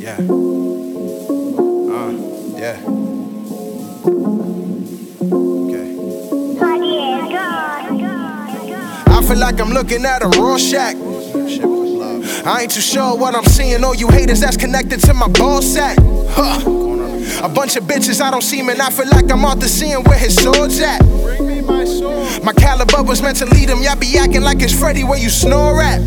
Yeah. Yeah. Okay. I feel like I'm looking at a Rorschach. I ain't too sure what I'm seeing. All you haters that's connected to my ball sack. A bunch of bitches I don't see, man. I feel like I'm off the scene where his sword's at. Bring me my sword. My caliber was meant to lead him. Y'all be acting like it's Freddy where you snore at.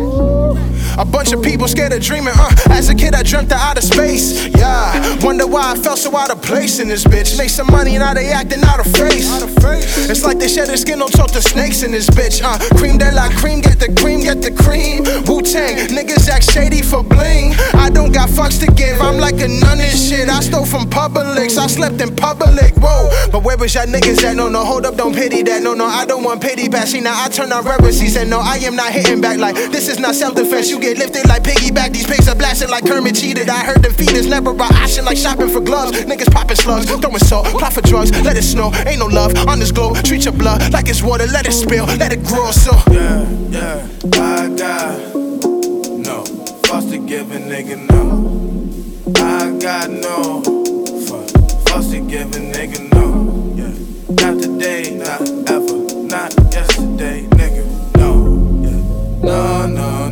A bunch of people scared of dreaming, as a kid I dreamt of outer space. Yeah, wonder why I felt so out of place in this bitch. Make some money, now they acting out of face. It's like they shed their skin on talk to snakes in this bitch. Cream de la cream, get the cream, get the cream. Wu-Tang, niggas act shady for bling. I don't got fucks to give, I'm like a nun and shit. I stole from Publix, I slept in public, whoa. But where was y'all niggas at? No, hold up, don't pity that. No, I don't want pity back. See, now I turn on reverence. He said, no, I am not hitting back. Like, this is not self-defense. You get lifted like piggyback. These pigs are blasting like Kermit cheated. I heard them feeders never brought option like shopping for gloves. Niggas popping slugs, throwing salt, plot for drugs. Let it snow, ain't no love on this globe. Treat your blood like it's water, let it spill, let it grow. So yeah, I got no fuss to give a nigga, no. I got no fuss to give a nigga, no. Yeah, not today, not ever, not yesterday, nigga, no. Yeah,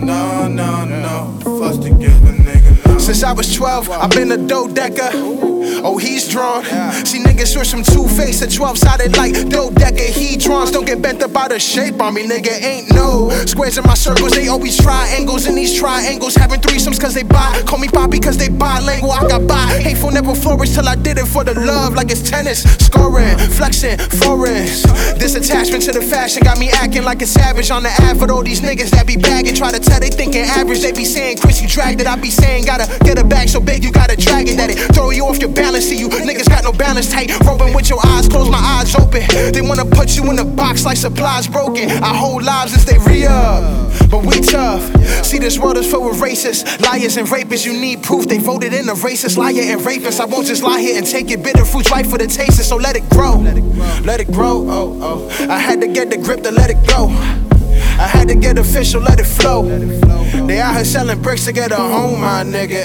no fuss to give a nigga, no. Since I was 12, I've been a dodecker. Oh, he's drawn. See, niggas switch from two-faced to 12-sided like dodeca. He drawns don't get bent up out of shape on me, nigga. Ain't no squares in my circles, they always triangles. And these triangles having threesomes cause they buy. Call me Poppy cause they bilingual, I got by. Hateful never flourish till I did it for the love. Like it's tennis, scoring, flexing, foreign. This attachment to the fashion got me acting like a savage on the ad for all these niggas that be bagging. Try to tell they thinking average, they be saying Chris you dragged it. I be saying gotta get a bag so big you gotta drag it. That it throw you off your balance. See you niggas got no balance, tight roping with your eyes closed, my eyes open. They wanna put you in a box like supplies broken. Our whole lives is they re-up, but we tough. See, this world is filled with racists, liars and rapists. You need proof they voted in a racist, liar and rapist. I won't just lie here and take it. Bitter fruits right for the taste, so let it grow. Let it grow, oh. I had to get the grip to let it go. I had to get official, let it flow. They out here selling bricks to get a home, my nigga.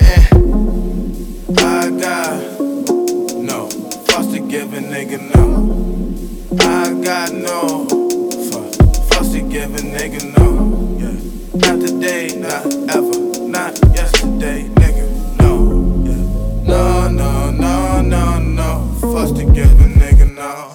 I got no fuss to give a nigga, no. I got no fuss to give a nigga, no. Yeah, not today, not ever, not yesterday, nigga, no. Yeah, no fuss to give a nigga, no.